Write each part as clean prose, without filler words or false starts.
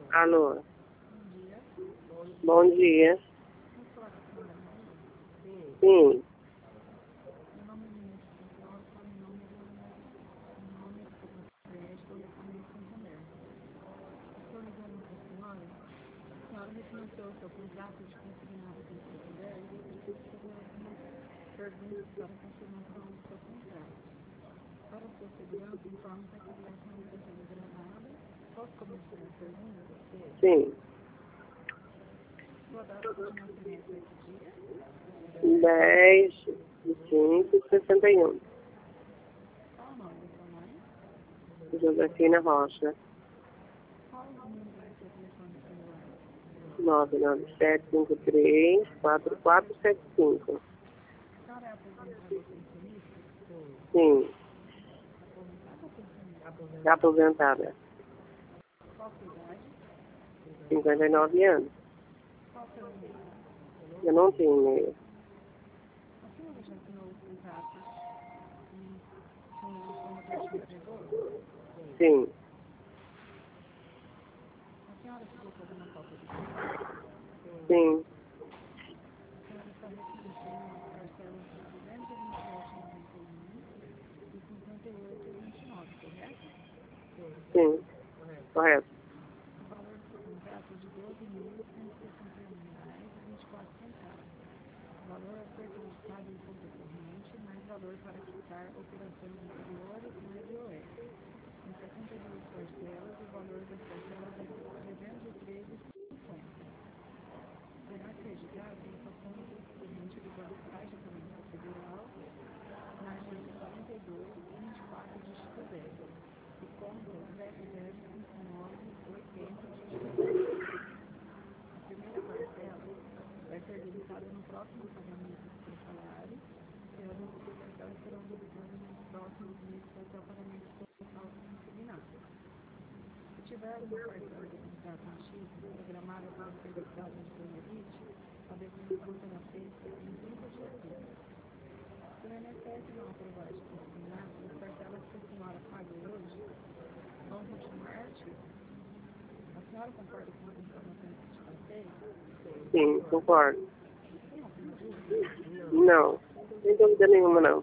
Alô, Bom dia. bom dia. Vamos falar com a senhora Maria? Sim, Meu nome é Inês Central, está em nome do crédito do Banco Santander. Estou ligando para a senhora refinanciou o seu contrato de consignado com o Santander e eu preciso fazer algumas perguntas para a confirmação do seu contrato. Para a sua segurança, informe que essa ligação está sendo gravada. Posso começar a pergunta? sim. Sua data de nascimento é que dia? 10/5/61. Qual o nome da sua mãe? Josefina Rocha. Qual o número do seu telefone celular? 99753-4475. A senhora é aposentada ou pensionista? Sim, Aposentada ou pensionista? aposentada. Qual a sua idade? 59 anos. Qual o seu e-mail? Eu não tenho e-mail. A senhora já assinou o contrato com o promotor te entregou? Sim, A senhora ficou com alguma cópia do contrato? sim, A senhora está refinanciando as parcelas de R$ 227,91 e R$ 58,29, correto? sim, correto. O valor do seu contrato é de R$ 12.161,24. O valor a ser acreditado em conta corrente, mais valor para quitar operações anteriores, mais IOF. Em 72 parcelas, o valor das parcelas é de R$ 313,50. Será acreditado na sua conta corrente do Banco Caixa Econômica Federal, na agência 4224, dígito 0, e conta 005980, dígito 0. A primeira parcela vai ser debitada no próximo pagamento do seu salário, e as outras parcelas serão debitadas nos próximos meses até o pagamento total do consignado. Se tiver alguma parcela do contrato antigo programada para ser quitada no seu limite, a devolução será feita em 30 dias úteis. Se o INSS não aprovar este consignado, as parcelas que a senhora paga hoje vão continuar ativas. A senhora concorda com as informações que te passei? Sim, concordo. Tem alguma dúvida? Não, sem dúvida nenhuma, não.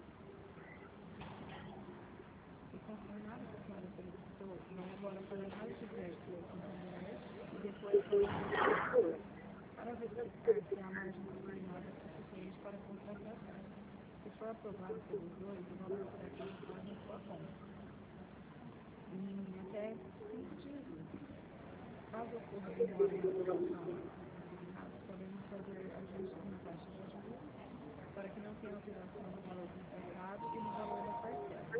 O consignado que a senhora solicitou vai agora para a análise de crédito do Santander e depois para o Banco para verificar se a margem consignada é suficiente para a contratação. Se for aprovado pelos dois, o valor será acreditado na sua conta em até 5 dias úteis. Caso ocorra demora na aprovação do consignado, podemos fazer ajustes na taxa de juros para que não tenha alteração no valor contratado e no valor da parcela.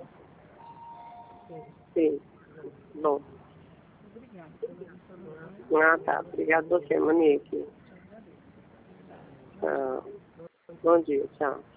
Sim, bom. Obrigada pelas informações. Ah, tá. Obrigado a você, Monique. Te agradeço. Bom dia. Tchau. Bom dia, tchau.